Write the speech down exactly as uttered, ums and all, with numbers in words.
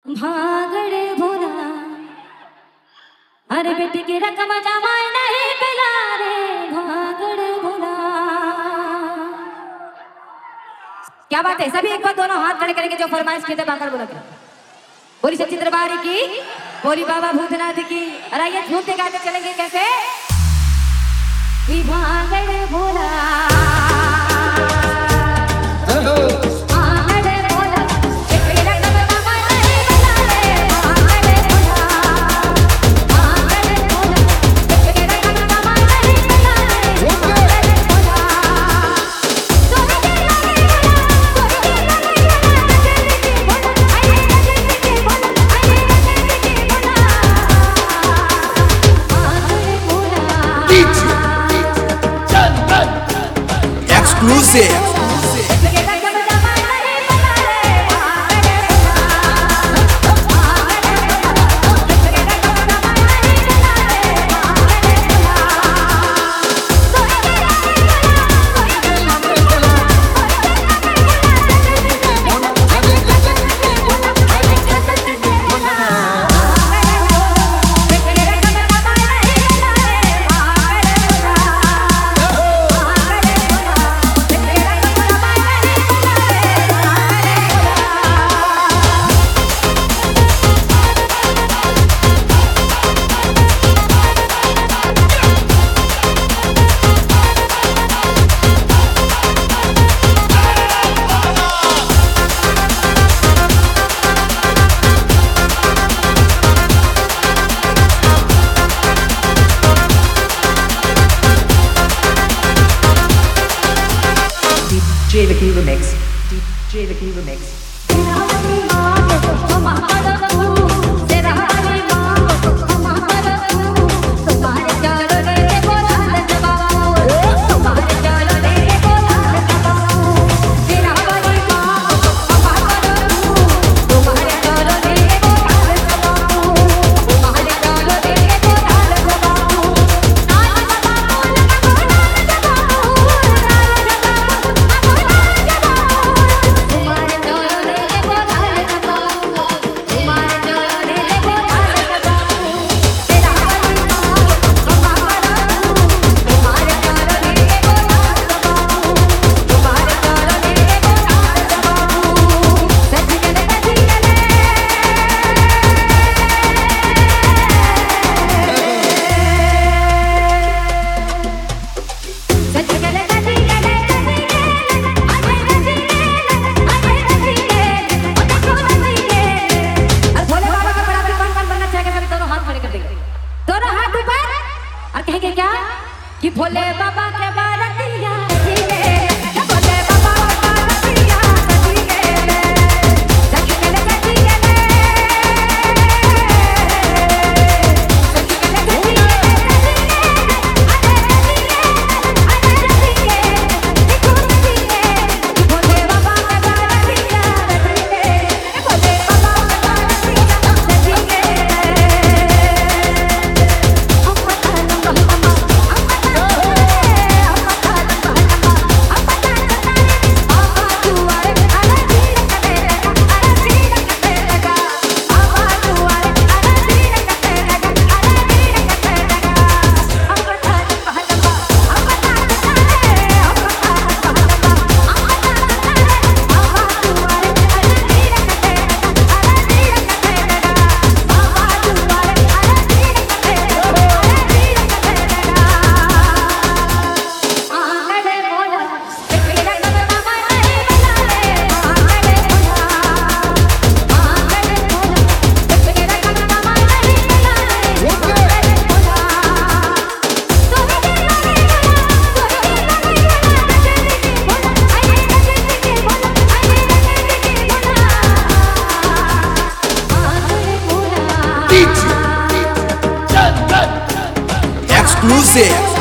भागड़े भोला अरे बेटी की रकम जमाई नहीं पिला रे भागड़े भोला। क्या बात है, सभी एक बार दोनों हाथ खड़े करेंगे जो फरमाइश की थे भागड़ भोला की। बोली सच्ची दरबार की, बोली बाबा भूतनाथ की। अरे ये झूमते गाते चलेंगे कैसे? भागड़े Bhola exclusive. D J Vicky Remix. D J Vicky Remix. क्या कि भोले बाबा के बारतिया Exclusive.